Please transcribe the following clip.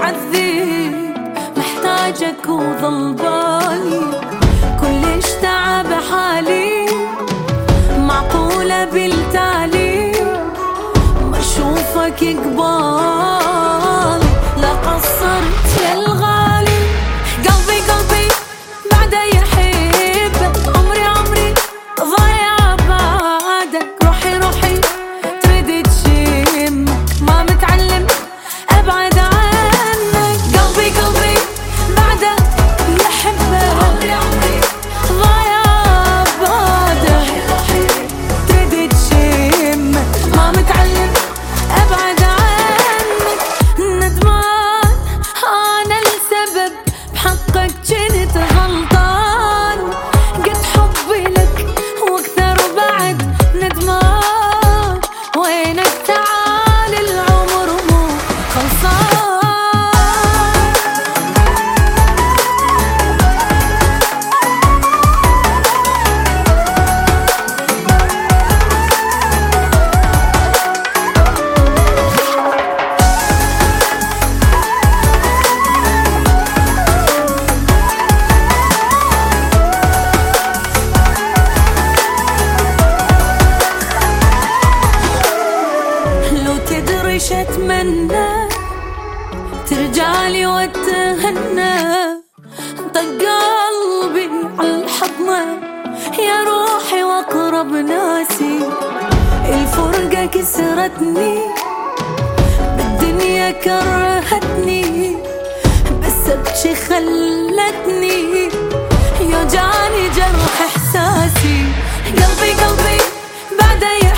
تعذب محتاجك وظل بالي كلش تعب حالي معقولة بالتالي ما اشوفك قبالي لا قصرت يا الغالي قلبي بعده يحب عمري ضايع بعدك روحي تريد تشمك ما متعلم ابعد عنك قلبي بعده يحبك عمري ضايع بعدك تريد تشمك ما متعلم ابعد عنك ندمان انا السبب بحقك جنت غلطان قد حبي لك واكثر بعد ندمان وينك تعال العمر مو خلصان ايش اتمنى ترجعلي واتهنى طق قلبي عالحضنة يا روحي واقرب ناسي الفرقة كسرتني بالدنيا كرهتني بس ابكي خلتني يوجعني جرح احساسي قلبي بعده